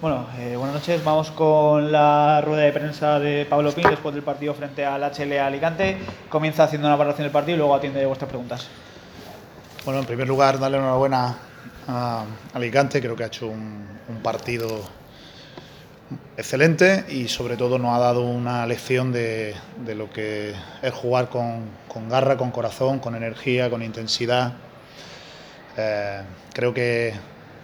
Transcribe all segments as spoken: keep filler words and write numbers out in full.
Bueno, eh, buenas noches. Vamos con la rueda de prensa de Pablo Pin después del partido frente al H L Alicante. Comienza haciendo una valoración del partido y luego atiende vuestras preguntas. Bueno, en primer lugar, darle enhorabuena a Alicante. Creo que ha hecho un, un partido excelente y sobre todo nos ha dado una lección de, de lo que es jugar con, con garra, con corazón, con energía, con intensidad. Eh, creo que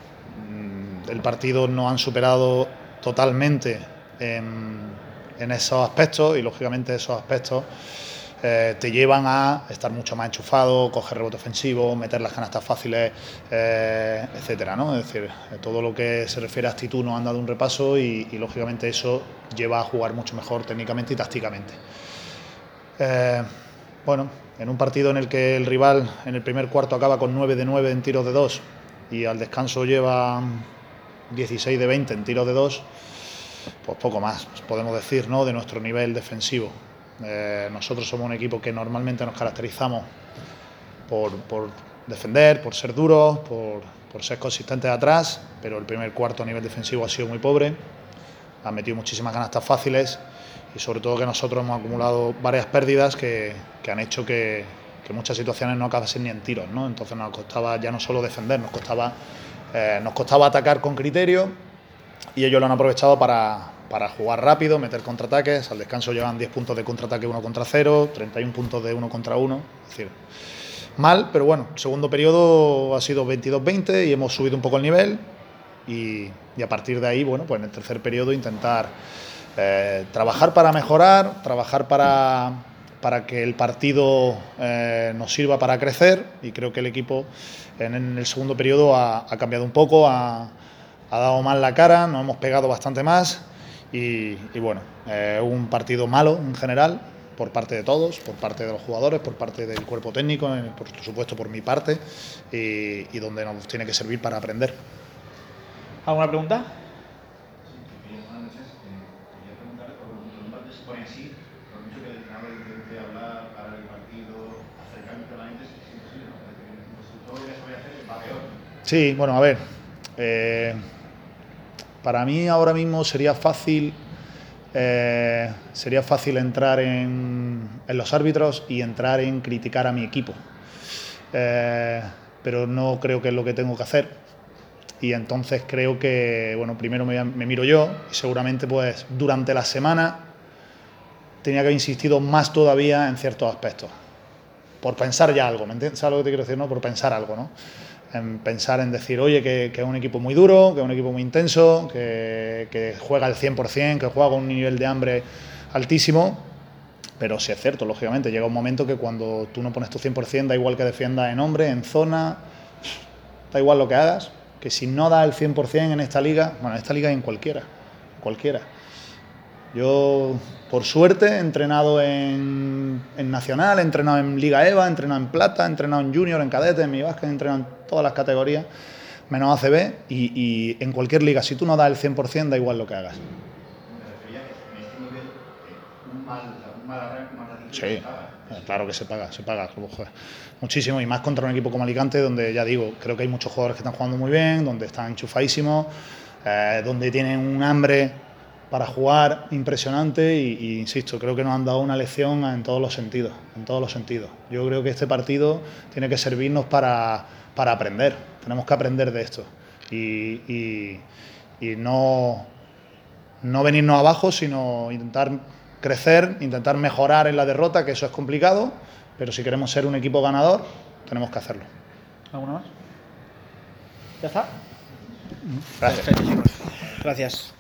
mm, el partido nos han superado totalmente en, en esos aspectos y lógicamente esos aspectos eh, te llevan a estar mucho más enchufado, coger rebote ofensivo, meter las canastas fáciles, eh, etcétera, ¿no? Es decir, todo lo que se refiere a actitud nos han dado un repaso y, y lógicamente eso lleva a jugar mucho mejor técnicamente y tácticamente. Eh, bueno, en un partido en el que el rival en el primer cuarto acaba con nueve de nueve en tiros de dos y al descanso lleva dieciséis de veinte en tiros de dos, pues poco más podemos decir, ¿no?, de nuestro nivel defensivo. Eh, nosotros somos un equipo que normalmente nos caracterizamos por, por defender, por ser duros, por, por ser consistentes atrás, pero el primer cuarto a nivel defensivo ha sido muy pobre, ha metido muchísimas canastas fáciles y sobre todo que nosotros hemos acumulado varias pérdidas que, que han hecho que, que muchas situaciones no acabasen ni en tiros, ¿no? Entonces nos costaba ya no solo defender, nos costaba, eh, nos costaba atacar con criterio y ellos lo han aprovechado para, para jugar rápido, meter contraataques. Al descanso llevan diez puntos de contraataque uno contra cero, treinta y uno puntos de uno contra uno, es decir, mal, pero bueno, el segundo periodo ha sido veintidós veinte y hemos subido un poco el nivel y, y a partir de ahí, bueno, pues en el tercer periodo intentar eh, trabajar para mejorar, trabajar para, para que el partido eh, nos sirva para crecer y creo que el equipo en, en el segundo periodo ha, ha cambiado un poco, ha, ha dado más la cara, nos hemos pegado bastante más y, y bueno, eh, un partido malo en general por parte de todos, por parte de los jugadores, por parte del cuerpo técnico, por supuesto por mi parte y, y donde nos tiene que servir para aprender. ¿Alguna pregunta? Sí, bueno, a ver, eh, para mí ahora mismo sería fácil, eh, sería fácil entrar en, en los árbitros y entrar en criticar a mi equipo, eh, pero no creo que es lo que tengo que hacer y entonces creo que, bueno, primero me, me miro yo y seguramente pues durante la semana tenía que haber insistido más todavía en ciertos aspectos, por pensar ya algo, ¿me entiendes? ¿Sabes lo que te quiero decir, no? Por pensar algo, ¿no? En pensar en decir, oye, que, que es un equipo muy duro, que es un equipo muy intenso, que, que juega al cien por cien, que juega con un nivel de hambre altísimo, pero sí es cierto, lógicamente, llega un momento que cuando tú no pones tu cien por cien, da igual que defiendas en hombre, en zona, da igual lo que hagas, que si no das el cien por cien en esta liga, bueno, en esta liga y en cualquiera, cualquiera. Yo, por suerte, he entrenado en, en Nacional, he entrenado en Liga EVA, he entrenado en Plata, he entrenado en Junior, en Cadete, en mi básquet, he entrenado en todas las categorías, menos A C B, y, y en cualquier liga, si tú no das el cien por cien, da igual lo que hagas. Sí, claro que se paga, se paga. Muchísimo, y más contra un equipo como Alicante, donde ya digo, creo que hay muchos jugadores que están jugando muy bien, donde están enchufadísimos, eh, donde tienen un hambre para jugar impresionante y, y insisto, creo que nos han dado una lección en todos los sentidos, en todos los sentidos. Yo creo que este partido tiene que servirnos para, para aprender, tenemos que aprender de esto y, y, y no, no venirnos abajo, sino intentar crecer, intentar mejorar en la derrota, que eso es complicado, pero si queremos ser un equipo ganador, tenemos que hacerlo. ¿Alguna más? ¿Ya está? Gracias. Perfecto, chicos. Gracias.